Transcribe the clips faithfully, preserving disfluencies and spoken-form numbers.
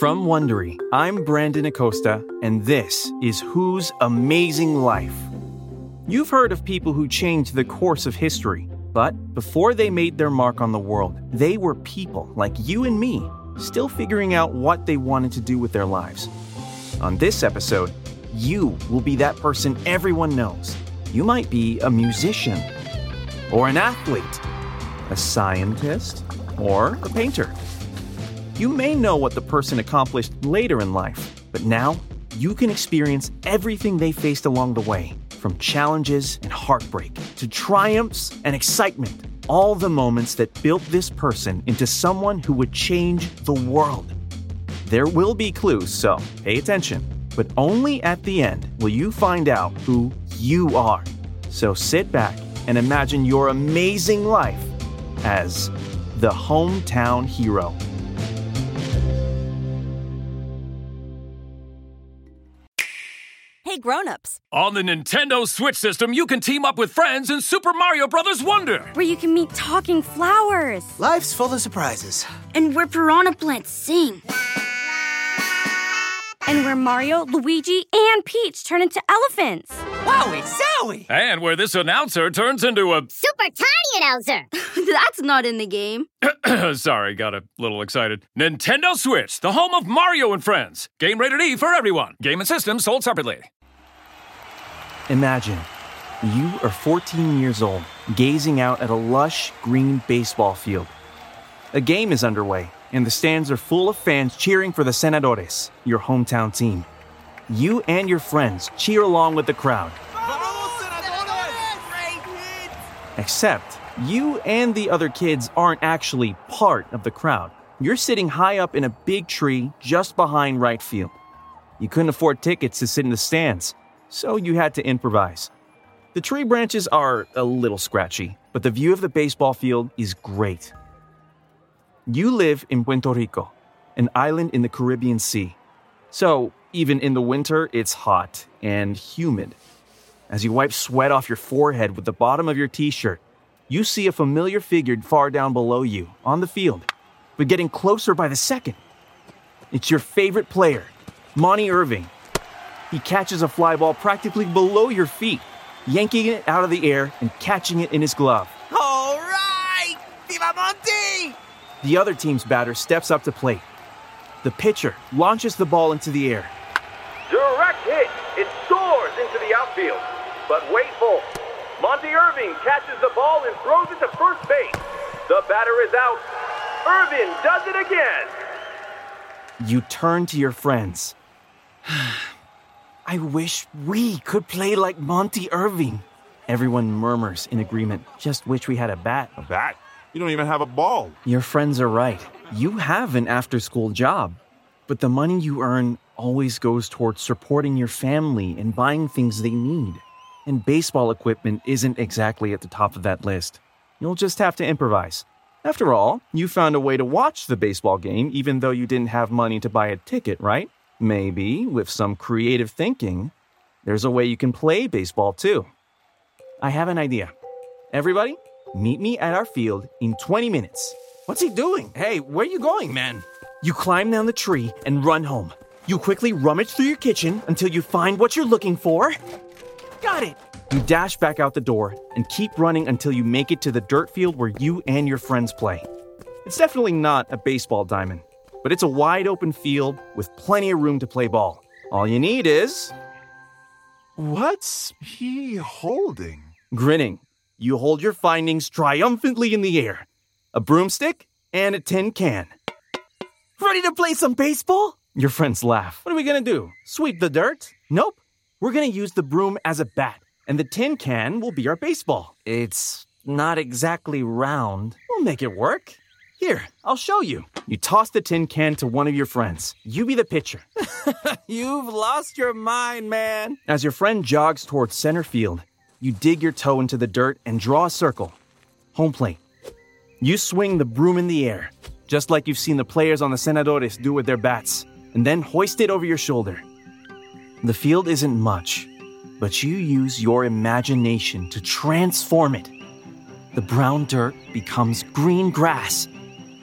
From Wondery, I'm Brandon Acosta, and this is Whose Amazing Life. You've heard of people who changed the course of history, but before they made their mark on the world, they were people like you and me, still figuring out what they wanted to do with their lives. On this episode, you will be that person everyone knows. You might be a musician, or an athlete, a scientist, or a painter. You may know what the person accomplished later in life, but now you can experience everything they faced along the way, from challenges and heartbreak to triumphs and excitement, all the moments that built this person into someone who would change the world. There will be clues, so pay attention, but only at the end will you find out who you are. So sit back and imagine your amazing life as the hometown hero. Hey, grown-ups. On the Nintendo Switch system, you can team up with friends in Super Mario Bros. Wonder. Where you can meet talking flowers. Life's full of surprises. And where piranha plants sing. And where Mario, Luigi, and Peach turn into elephants. Wowie zowie! And where this announcer turns into a... Super tiny announcer. That's not in the game. Sorry, got a little excited. Nintendo Switch, the home of Mario and Friends. Game rated E for everyone. Game and system sold separately. Imagine, you are fourteen years old, gazing out at a lush green baseball field. A game is underway, and the stands are full of fans cheering for the Senadores, your hometown team. You and your friends cheer along with the crowd. Except, you and the other kids aren't actually part of the crowd. You're sitting high up in a big tree just behind right field. You couldn't afford tickets to sit in the stands, so you had to improvise. The tree branches are a little scratchy, but the view of the baseball field is great. You live in Puerto Rico, an island in the Caribbean Sea. So, even in the winter, it's hot and humid. As you wipe sweat off your forehead with the bottom of your t-shirt, you see a familiar figure far down below you on the field, but getting closer by the second. It's your favorite player, Monty Irving. He catches a fly ball practically below your feet, yanking it out of the air and catching it in his glove. All right! Viva Monty! The other team's batter steps up to plate. The pitcher launches the ball into the air. Direct hit! It soars into the outfield. But wait, folks. Monty Irving catches the ball and throws it to first base. The batter is out. Irving does it again. You turn to your friends. I wish we could play like Monty Irving. Everyone murmurs in agreement. Just wish we had a bat. A bat? You don't even have a ball. Your friends are right. You have an after-school job. But the money you earn always goes towards supporting your family and buying things they need. And baseball equipment isn't exactly at the top of that list. You'll just have to improvise. After all, you found a way to watch the baseball game even though you didn't have money to buy a ticket, right? Maybe, with some creative thinking, there's a way you can play baseball too. I have an idea. Everybody, meet me at our field in twenty minutes. What's he doing? Hey, where you going, man? You climb down the tree and run home. You quickly rummage through your kitchen until you find what you're looking for. Got it! You dash back out the door and keep running until you make it to the dirt field where you and your friends play. It's definitely not a baseball diamond, but it's a wide open field with plenty of room to play ball. All you need is... What's he holding? Grinning. You hold your findings triumphantly in the air. A broomstick and a tin can. Ready to play some baseball? Your friends laugh. What are we gonna do? Sweep the dirt? Nope. We're gonna use the broom as a bat, and the tin can will be our baseball. It's not exactly round. We'll make it work. Here, I'll show you. You toss the tin can to one of your friends. You be the pitcher. You've lost your mind, man. As your friend jogs towards center field, you dig your toe into the dirt and draw a circle. Home plate. You swing the broom in the air, just like you've seen the players on the Senadores do with their bats, and then hoist it over your shoulder. The field isn't much, but you use your imagination to transform it. The brown dirt becomes green grass.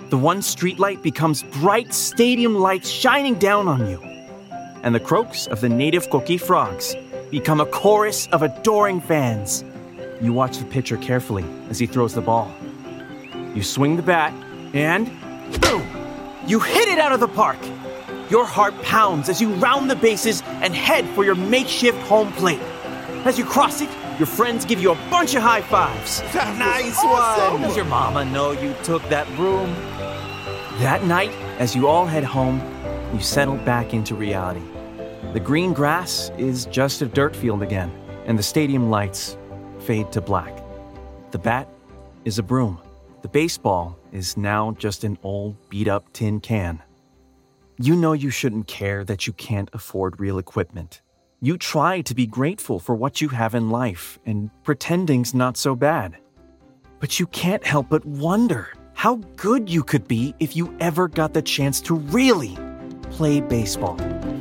The one streetlight becomes bright stadium lights shining down on you. And the croaks of the native Coqui frogs become a chorus of adoring fans. You watch the pitcher carefully as he throws the ball. You swing the bat, and boom! You hit it out of the park. Your heart pounds as you round the bases and head for your makeshift home plate. As you cross it, your friends give you a bunch of high fives. Nice awesome. one. Does your mama know you took that broom? That night, as you all head home, you settle back into reality. The green grass is just a dirt field again, and the stadium lights fade to black. The bat is a broom. The baseball is now just an old, beat-up tin can. You know you shouldn't care that you can't afford real equipment. You try to be grateful for what you have in life, and pretending's not so bad. But you can't help but wonder how good you could be if you ever got the chance to really play baseball.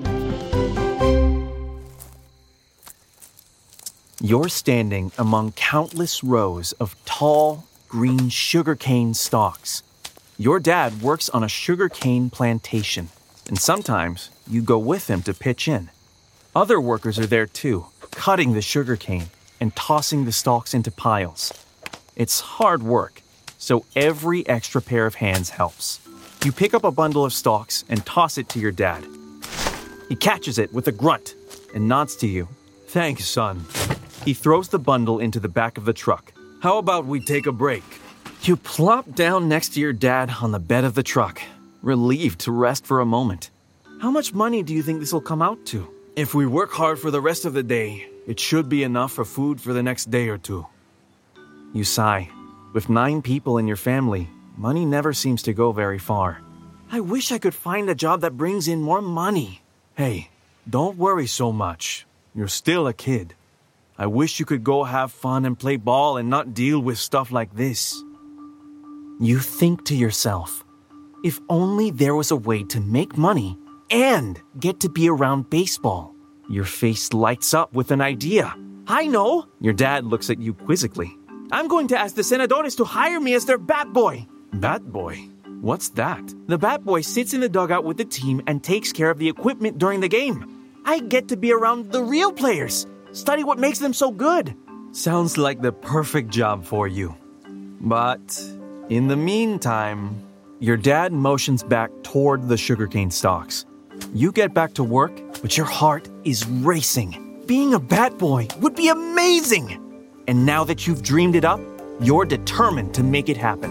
You're standing among countless rows of tall, green sugarcane stalks. Your dad works on a sugarcane plantation, and sometimes you go with him to pitch in. Other workers are there too, cutting the sugarcane and tossing the stalks into piles. It's hard work, so every extra pair of hands helps. You pick up a bundle of stalks and toss it to your dad. He catches it with a grunt and nods to you. Thanks, son. He throws the bundle into the back of the truck. How about we take a break? You plop down next to your dad on the bed of the truck, relieved to rest for a moment. How much money do you think this will come out to? If we work hard for the rest of the day, it should be enough for food for the next day or two. You sigh. With nine people in your family, money never seems to go very far. I wish I could find a job that brings in more money. Hey, don't worry so much. You're still a kid. I wish you could go have fun and play ball and not deal with stuff like this. You think to yourself, if only there was a way to make money and get to be around baseball. Your face lights up with an idea. I know! Your dad looks at you quizzically. I'm going to ask the Senadores to hire me as their bat boy. Bat boy? What's that? The bat boy sits in the dugout with the team and takes care of the equipment during the game. I get to be around the real players, study what makes them so good. Sounds like the perfect job for you. But in the meantime, your dad motions back toward the sugarcane stalks. You get back to work, but your heart is racing. Being a bat boy would be amazing! And now that you've dreamed it up, you're determined to make it happen.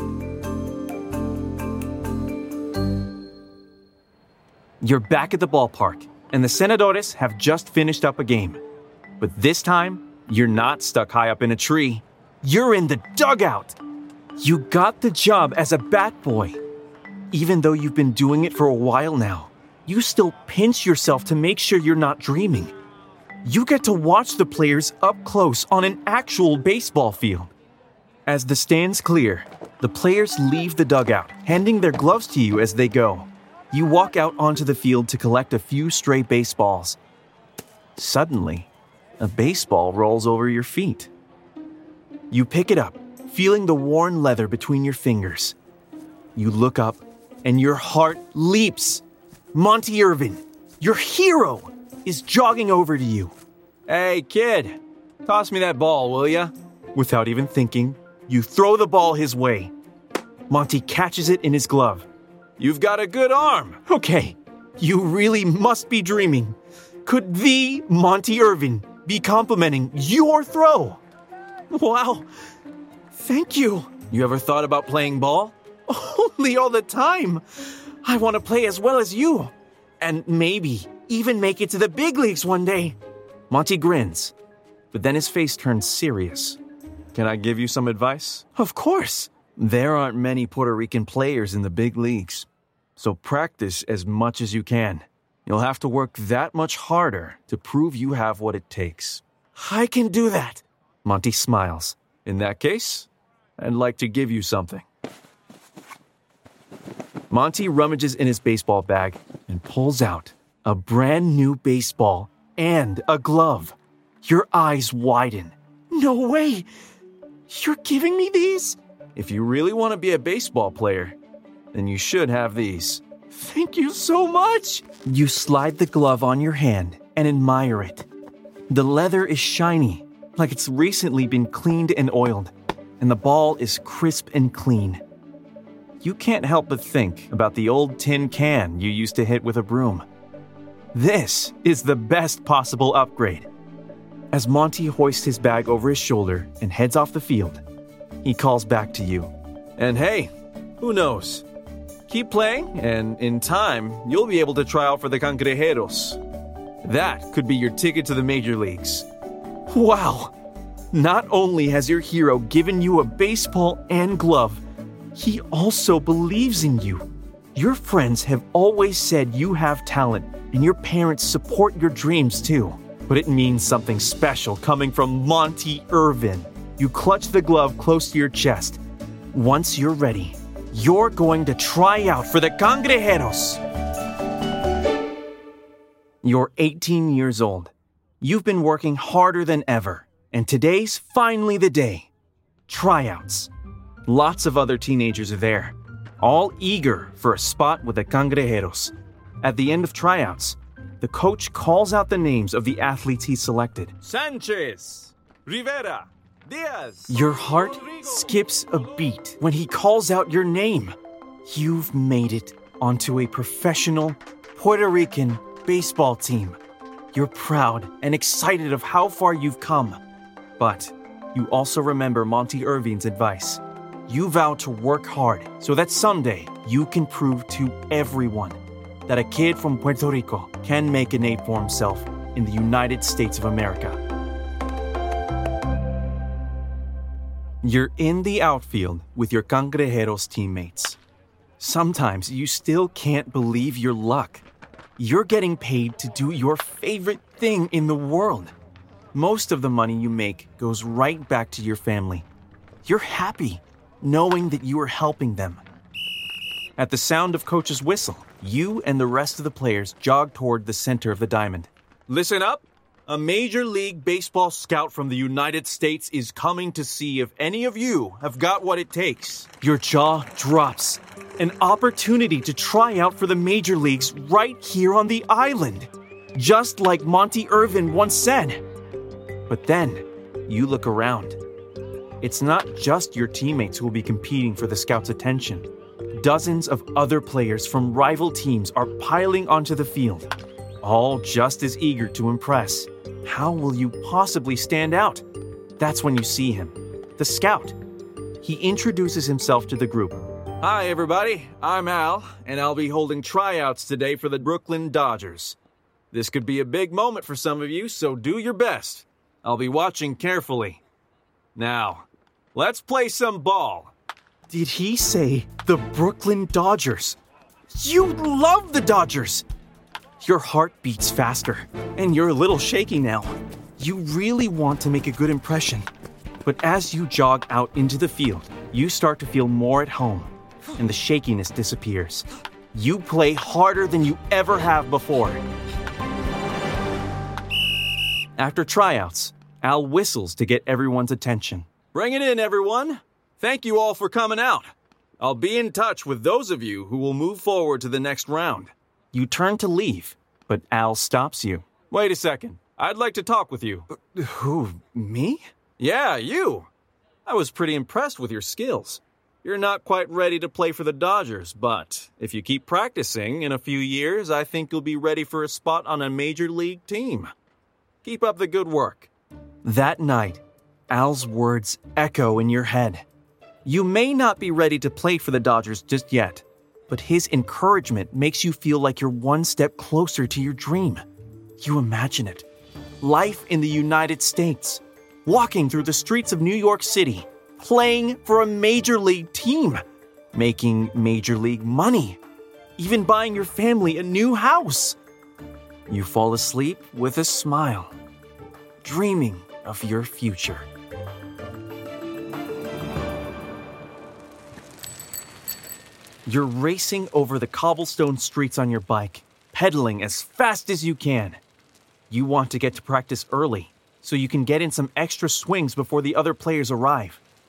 You're back at the ballpark, and the Senadores have just finished up a game. But this time, you're not stuck high up in a tree. You're in the dugout. You got the job as a bat boy. Even though you've been doing it for a while now, you still pinch yourself to make sure you're not dreaming. You get to watch the players up close on an actual baseball field. As the stands clear, the players leave the dugout, handing their gloves to you as they go. You walk out onto the field to collect a few stray baseballs. Suddenly, a baseball rolls over your feet. You pick it up, feeling the worn leather between your fingers. You look up, and your heart leaps. Monty Irvin, your hero, is jogging over to you. Hey, kid, toss me that ball, will ya? Without even thinking, you throw the ball his way. Monty catches it in his glove. You've got a good arm. Okay, you really must be dreaming. Could the Monty Irvin be complimenting your throw? Wow, thank you. You ever thought about playing ball? Only all the time. I want to play as well as you. And maybe even make it to the big leagues one day. Monty grins, but then his face turns serious. Can I give you some advice? Of course. There aren't many Puerto Rican players in the big leagues, so practice as much as you can. You'll have to work that much harder to prove you have what it takes. I can do that. Monty smiles. In that case, I'd like to give you something. Monty rummages in his baseball bag and pulls out a brand new baseball and a glove. Your eyes widen. No way! You're giving me these? If you really want to be a baseball player, then you should have these. Thank you so much! You slide the glove on your hand and admire it. The leather is shiny, like it's recently been cleaned and oiled, and the ball is crisp and clean. You can't help but think about the old tin can you used to hit with a broom. This is the best possible upgrade. As Monty hoists his bag over his shoulder and heads off the field, he calls back to you. And hey, who knows? Keep playing, and in time, you'll be able to try out for the Cangrejeros. That could be your ticket to the major leagues. Wow! Not only has your hero given you a baseball and glove, he also believes in you. Your friends have always said you have talent, and your parents support your dreams too. But it means something special coming from Monty Irvin. You clutch the glove close to your chest. Once you're ready, you're going to try out for the Cangrejeros. You're eighteen years old. You've been working harder than ever, and today's finally the day. Tryouts. Lots of other teenagers are there, all eager for a spot with the Cangrejeros. At the end of tryouts, the coach calls out the names of the athletes he selected. Sanchez, Rivera, Diaz. Your heart skips a beat when he calls out your name. You've made it onto a professional Puerto Rican baseball team. You're proud and excited of how far you've come. But you also remember Monty Irvin's advice. You vow to work hard so that someday you can prove to everyone that a kid from Puerto Rico can make a name for himself in the United States of America. You're in the outfield with your Cangrejeros teammates. Sometimes you still can't believe your luck. You're getting paid to do your favorite thing in the world. Most of the money you make goes right back to your family. You're happy knowing that you are helping them. At the sound of Coach's whistle, you and the rest of the players jog toward the center of the diamond. Listen up. A Major League Baseball scout from the United States is coming to see if any of you have got what it takes. Your jaw drops. An opportunity to try out for the major leagues right here on the island. Just like Monty Irvin once said. But then, you look around. It's not just your teammates who will be competing for the scouts' attention. Dozens of other players from rival teams are piling onto the field, all just as eager to impress. How will you possibly stand out? That's when you see him, the scout. He introduces himself to the group. Hi, everybody. I'm Al, and I'll be holding tryouts today for the Brooklyn Dodgers. This could be a big moment for some of you, so do your best. I'll be watching carefully. Now, let's play some ball. Did he say the Brooklyn Dodgers? You love the Dodgers! Your heart beats faster, and you're a little shaky now. You really want to make a good impression. But as you jog out into the field, you start to feel more at home, and the shakiness disappears. You play harder than you ever have before. After tryouts, Al whistles to get everyone's attention. Bring it in, everyone. Thank you all for coming out. I'll be in touch with those of you who will move forward to the next round. You turn to leave, but Al stops you. Wait a second. I'd like to talk with you. Uh, who, me? Yeah, you. I was pretty impressed with your skills. You're not quite ready to play for the Dodgers, but if you keep practicing, in a few years, I think you'll be ready for a spot on a major league team. Keep up the good work. That night, Al's words echo in your head. You may not be ready to play for the Dodgers just yet, but his encouragement makes you feel like you're one step closer to your dream. You imagine it. Life in the United States. Walking through the streets of New York City. Playing for a major league team. Making major league money. Even buying your family a new house. You fall asleep with a smile. Dreaming of your future. You're racing over the cobblestone streets on your bike, pedaling as fast as you can. You want to get to practice early, so you can get in some extra swings before the other players arrive.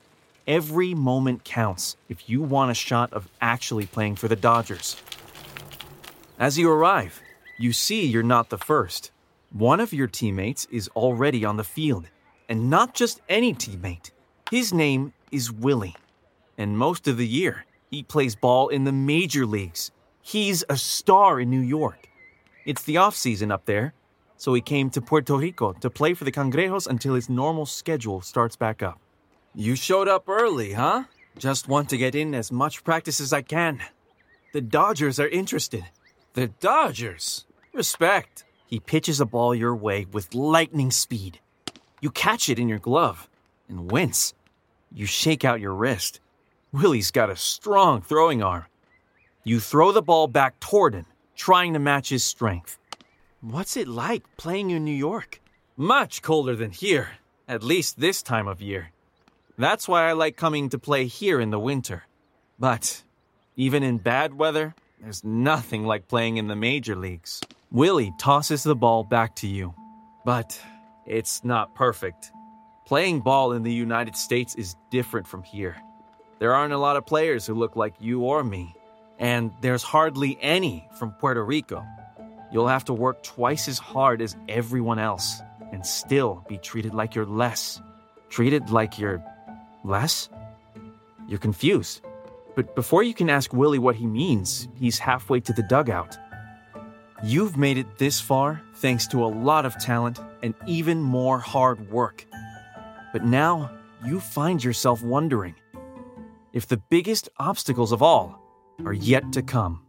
Every moment counts if you want a shot of actually playing for the Dodgers. As you arrive, you see you're not the first. One of your teammates is already on the field, and not just any teammate. His name is Willie, and most of the year, he plays ball in the major leagues. He's a star in New York. It's the off-season up there, so he came to Puerto Rico to play for the Cangrejos until his normal schedule starts back up. You showed up early, huh? Just want to get in as much practice as I can. The Dodgers are interested. The Dodgers? Respect. He pitches a ball your way with lightning speed. You catch it in your glove and wince. You shake out your wrist. Willie's got a strong throwing arm. You throw the ball back toward him, trying to match his strength. What's it like playing in New York? Much colder than here, at least this time of year. That's why I like coming to play here in the winter. But even in bad weather, there's nothing like playing in the major leagues. Willie tosses the ball back to you. But it's not perfect. Playing ball in the United States is different from here. There aren't a lot of players who look like you or me. And there's hardly any from Puerto Rico. You'll have to work twice as hard as everyone else and still be treated like you're less. Treated like you're less? You're confused. But before you can ask Willie what he means, he's halfway to the dugout. You've made it this far thanks to a lot of talent and even more hard work. But now you find yourself wondering if the biggest obstacles of all are yet to come.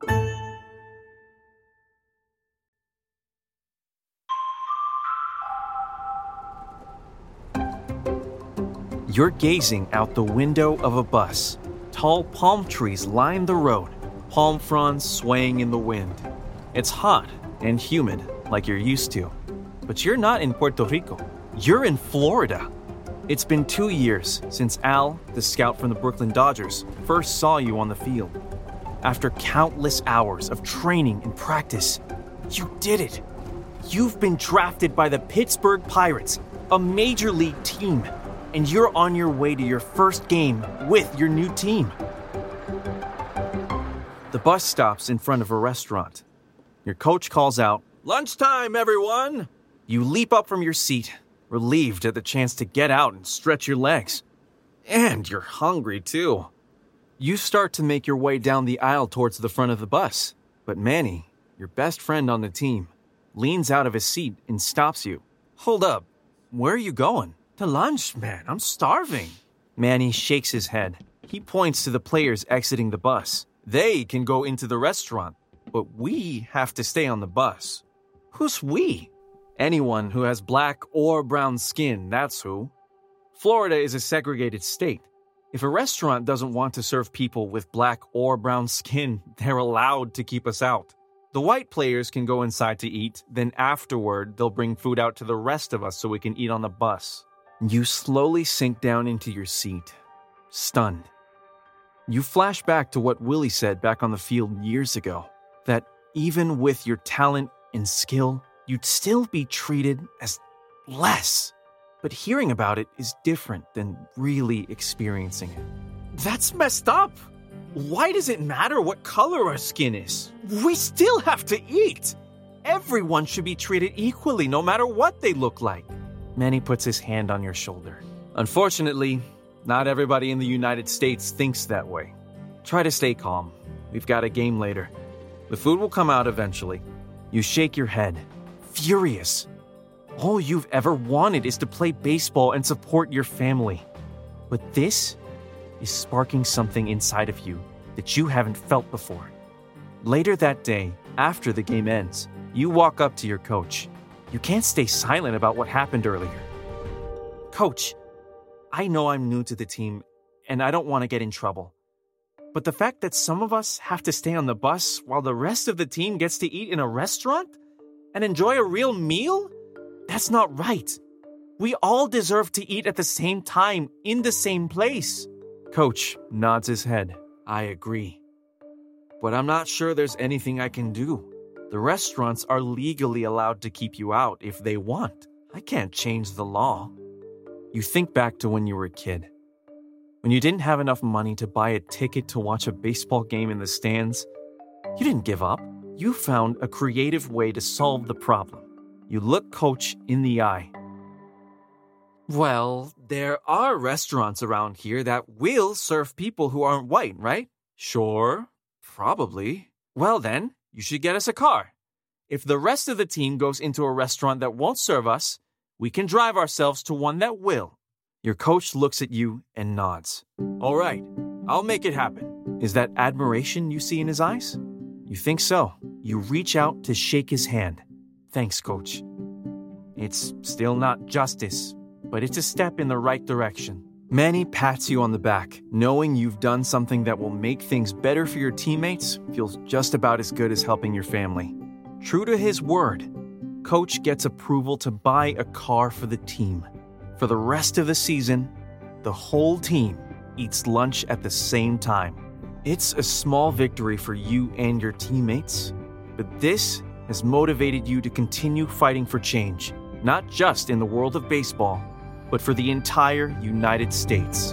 You're gazing out the window of a bus. Tall palm trees line the road, palm fronds swaying in the wind. It's hot and humid like you're used to. But you're not in Puerto Rico. You're in Florida. It's been two years since Al, the scout from the Brooklyn Dodgers, first saw you on the field. After countless hours of training and practice, you did it. You've been drafted by the Pittsburgh Pirates, a major league team, and you're on your way to your first game with your new team. The bus stops in front of a restaurant. Your coach calls out, "Lunchtime, everyone!" You leap up from your seat, relieved at the chance to get out and stretch your legs. And you're hungry, too. You start to make your way down the aisle towards the front of the bus, but Manny, your best friend on the team, leans out of his seat and stops you. "Hold up. Where are you going?" "To lunch, man. I'm starving." Manny shakes his head. He points to the players exiting the bus. They can go into the restaurant, but we have to stay on the bus. Who's we? Anyone who has black or brown skin, that's who. Florida is a segregated state. If a restaurant doesn't want to serve people with black or brown skin, they're allowed to keep us out. The white players can go inside to eat, then afterward, they'll bring food out to the rest of us so we can eat on the bus. You slowly sink down into your seat, stunned. You flash back to what Willie said back on the field years ago, that even with your talent and skill, you'd still be treated as less. But hearing about it is different than really experiencing it. That's messed up. Why does it matter what color our skin is? We still have to eat. Everyone should be treated equally no matter what they look like. Manny puts his hand on your shoulder. Unfortunately, not everybody in the United States thinks that way. Try to stay calm. We've got a game later. The food will come out eventually. You shake your head, furious. All you've ever wanted is to play baseball and support your family. But this is sparking something inside of you that you haven't felt before. Later that day, after the game ends, you walk up to your coach. You can't stay silent about what happened earlier. "Coach, I know I'm new to the team, and I don't want to get in trouble. But the fact that some of us have to stay on the bus while the rest of the team gets to eat in a restaurant and enjoy a real meal? That's not right. We all deserve to eat at the same time, in the same place." Coach nods his head. "I agree. But I'm not sure there's anything I can do. The restaurants are legally allowed to keep you out if they want. I can't change the law." You think back to when you were a kid. When you didn't have enough money to buy a ticket to watch a baseball game in the stands, you didn't give up. You found a creative way to solve the problem. You looked Coach in the eye. Well, there are restaurants around here that will serve people who aren't white, right? Sure, probably. Well then, you should get us a car. If the rest of the team goes into a restaurant that won't serve us, we can drive ourselves to one that will. Your coach looks at you and nods. All right, I'll make it happen. Is that admiration you see in his eyes? You think so. You reach out to shake his hand. Thanks, Coach. It's still not justice, but it's a step in the right direction. Manny pats you on the back. Knowing you've done something that will make things better for your teammates feels just about as good as helping your family. True to his word, Coach gets approval to buy a car for the team. For the rest of the season, the whole team eats lunch at the same time. It's a small victory for you and your teammates, but this has motivated you to continue fighting for change, not just in the world of baseball, but for the entire United States.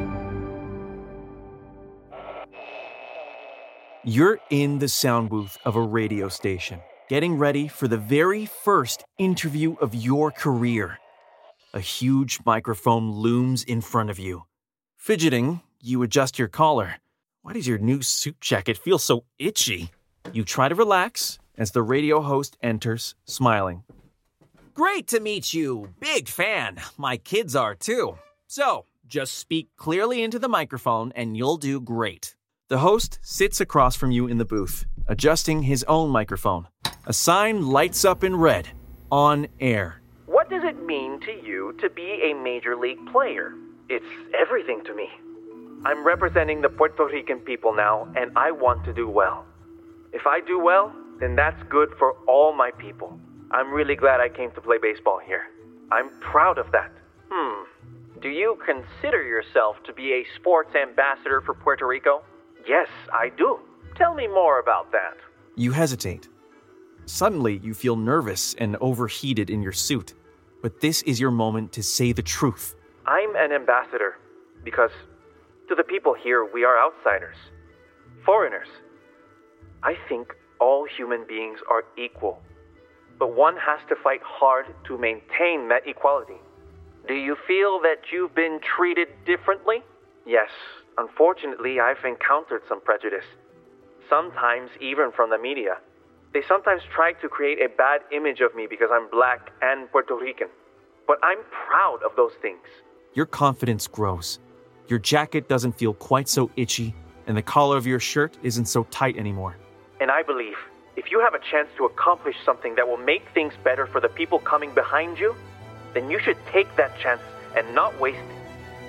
You're in the sound booth of a radio station, getting ready for the very first interview of your career. A huge microphone looms in front of you. Fidgeting, you adjust your collar. Why does your new suit jacket feel so itchy? You try to relax as the radio host enters, smiling. Great to meet you. Big fan. My kids are too. So, just speak clearly into the microphone and you'll do great. The host sits across from you in the booth, adjusting his own microphone. A sign lights up in red. On air. What does it mean to you to be a major league player? It's everything to me. I'm representing the Puerto Rican people now, and I want to do well. If I do well, then that's good for all my people. I'm really glad I came to play baseball here. I'm proud of that. Hmm. Do you consider yourself to be a sports ambassador for Puerto Rico? Yes, I do. Tell me more about that. You hesitate. Suddenly, you feel nervous and overheated in your suit. But this is your moment to say the truth. I'm an ambassador because to the people here, we are outsiders. Foreigners. I think all human beings are equal. But one has to fight hard to maintain that equality. Do you feel that you've been treated differently? Yes. Unfortunately, I've encountered some prejudice. Sometimes even from the media. They sometimes try to create a bad image of me because I'm black and Puerto Rican. But I'm proud of those things. Your confidence grows. Your jacket doesn't feel quite so itchy, and the collar of your shirt isn't so tight anymore. And I believe if you have a chance to accomplish something that will make things better for the people coming behind you, then you should take that chance and not waste it.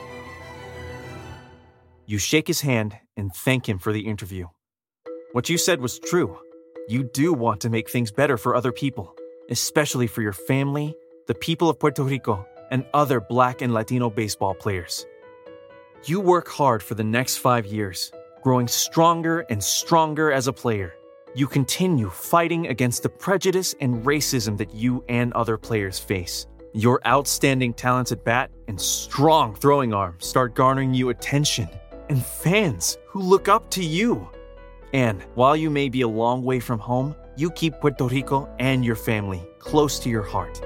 You shake his hand and thank him for the interview. What you said was true. You do want to make things better for other people, especially for your family, the people of Puerto Rico, and other Black and Latino baseball players. You work hard for the next five years, growing stronger and stronger as a player. You continue fighting against the prejudice and racism that you and other players face. Your outstanding talents at bat and strong throwing arm start garnering you attention and fans who look up to you. And while you may be a long way from home, you keep Puerto Rico and your family close to your heart.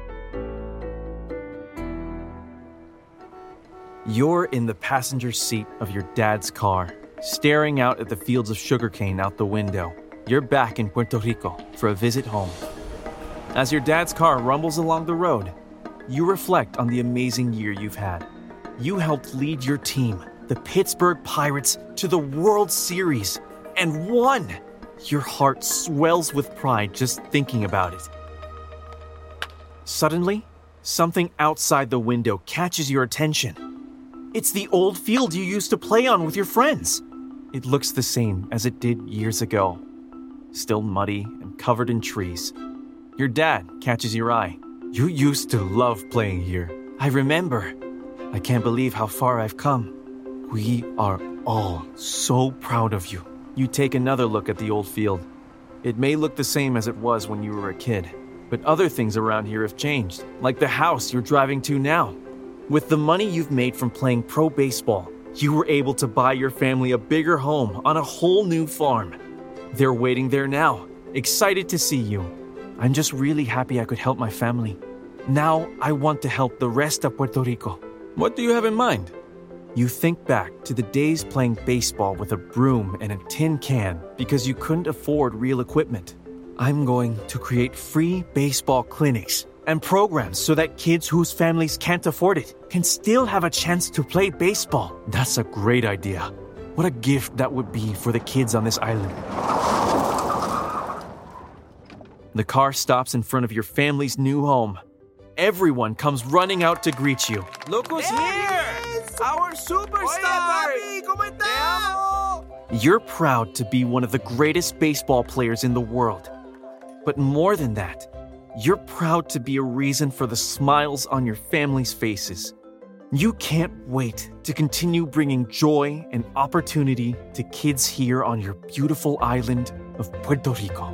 You're in the passenger seat of your dad's car, staring out at the fields of sugarcane out the window. You're back in Puerto Rico for a visit home. As your dad's car rumbles along the road, you reflect on the amazing year you've had. You helped lead your team, the Pittsburgh Pirates, to the World Series and won. Your heart swells with pride just thinking about it. Suddenly, something outside the window catches your attention. It's the old field you used to play on with your friends. It looks the same as it did years ago. Still muddy and covered in trees. Your dad catches your eye. You used to love playing here. I remember. I can't believe how far I've come. We are all so proud of you. You take another look at the old field. It may look the same as it was when you were a kid, but other things around here have changed, like the house you're driving to now. With the money you've made from playing pro baseball, you were able to buy your family a bigger home on a whole new farm. They're waiting there now, excited to see you. I'm just really happy I could help my family. Now I want to help the rest of Puerto Rico. What do you have in mind? You think back to the days playing baseball with a broom and a tin can because you couldn't afford real equipment. I'm going to create free baseball clinics and programs so that kids whose families can't afford it can still have a chance to play baseball. That's a great idea. What a gift that would be for the kids on this island. The car stops in front of your family's new home. Everyone comes running out to greet you. Look who's here! Our superstar! Oye, papi, ¿cómo estás? You're proud to be one of the greatest baseball players in the world. But more than that, you're proud to be a reason for the smiles on your family's faces. You can't wait to continue bringing joy and opportunity to kids here on your beautiful island of Puerto Rico.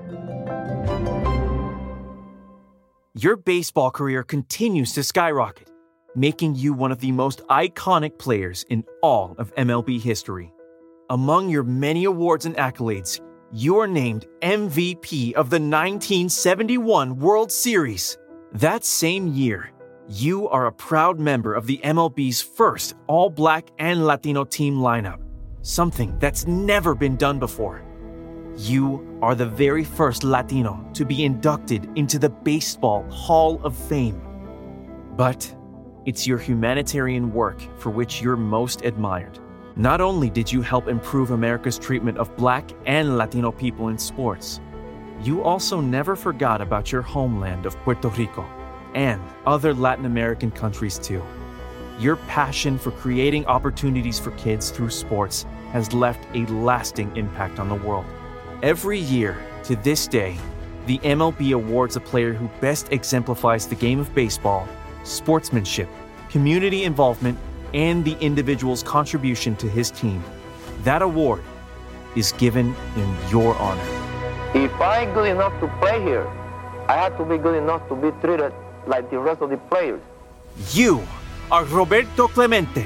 Your baseball career continues to skyrocket, making you one of the most iconic players in all of M L B history. Among your many awards and accolades, you're named M V P of the nineteen seventy-one World Series. That same year, you are a proud member of the M L B's first all-black and Latino team lineup, something that's never been done before. You are the very first Latino to be inducted into the Baseball Hall of Fame. But it's your humanitarian work for which you're most admired. Not only did you help improve America's treatment of Black and Latino people in sports, you also never forgot about your homeland of Puerto Rico and other Latin American countries too. Your passion for creating opportunities for kids through sports has left a lasting impact on the world. Every year, to this day, the M L B awards a player who best exemplifies the game of baseball, sportsmanship, community involvement, and the individual's contribution to his team. That award is given in your honor. If I'm good enough to play here, I have to be good enough to be treated like the rest of the players. You are Roberto Clemente.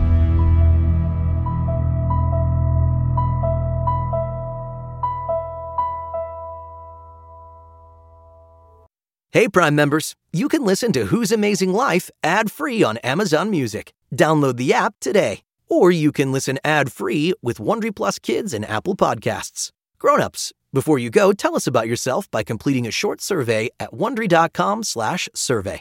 Hey, Prime members, you can listen to Who's Amazing Life ad-free on Amazon Music. Download the app today. Or you can listen ad-free with Wondery Plus Kids and Apple Podcasts. Grown-ups, before you go, tell us about yourself by completing a short survey at Wondery.com slash survey.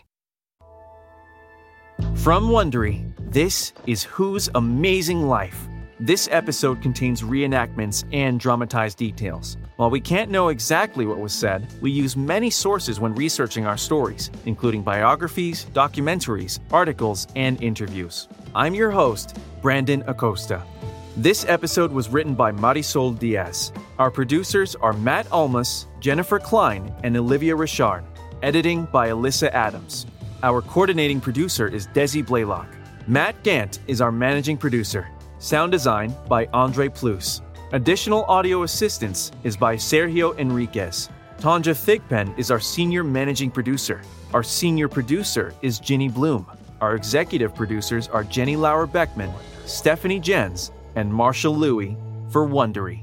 From Wondery, this is Who's Amazing Life. This episode contains reenactments and dramatized details. While we can't know exactly what was said, we use many sources when researching our stories, including biographies, documentaries, articles, and interviews. I'm your host, Brandon Acosta. This episode was written by Marisol Diaz. Our producers are Matt Almas, Jennifer Klein, and Olivia Richard. Editing by Alyssa Adams. Our coordinating producer is Desi Blaylock. Matt Gant is our managing producer. Sound design by Andre Plus. Additional audio assistance is by Sergio Enriquez. Tanja Thigpen is our senior managing producer. Our senior producer is Ginny Bloom. Our executive producers are Jenny Lauer Beckman, Stephanie Jens, and Marshall Louie for Wondery.